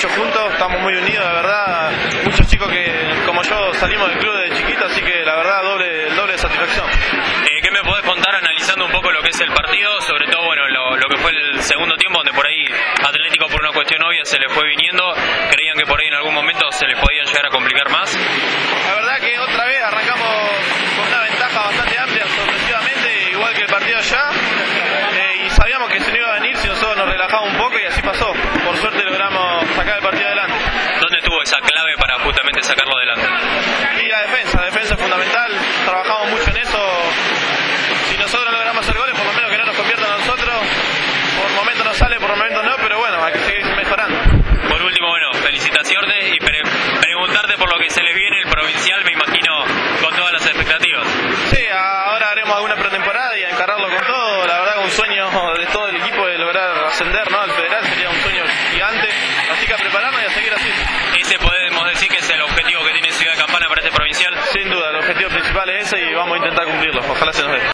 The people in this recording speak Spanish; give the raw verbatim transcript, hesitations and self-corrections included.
mucho juntos, estamos muy unidos, la verdad. Muchos chicos que, como yo, salimos del club desde chiquito, así que la verdad, doble, el doble de satisfacción. Eh, ¿Qué me podés contar analizando un poco lo que es el partido? Sobre todo, bueno, lo, lo que fue el segundo tiempo, donde por ahí Atlético, por una cuestión obvia, se le fue viniendo. ¿Creían que por ahí en algún momento se les podían llegar a complicar más? La verdad que otra vez arrancamos con una ventaja bastante amplia, sorpresivamente, igual que el partido allá. Eh, y sabíamos que se nos iba a venir si nosotros nos relajábamos un poco, y así pasó. Por suerte logramos sacar el partido adelante. ¿Dónde estuvo esa clave para justamente sacarlo adelante? Y la defensa, la defensa es fundamental. Trabajamos mucho en eso. Si nosotros no logramos hacer goles, por lo menos que no nos conviertan a nosotros. Por momentos no sale, por momentos no, pero bueno, hay que seguir mejorando. Por último, bueno, felicitaciones y pre preguntarte por lo que se les viene el provincial, me imagino, con todas las expectativas. Sí, ahora haremos alguna pretemporada y a encararlo con todo. La verdad, un sueño de todo el equipo de lograr ascender, ¿no?, al federal sería un sueño gigante. Así que a prepararnos y a seguir así. Ese podemos decir que es el objetivo que tiene Ciudad Campana para este provincial. Sin duda, el objetivo principal es ese y vamos a intentar cumplirlo. Ojalá se nos dé.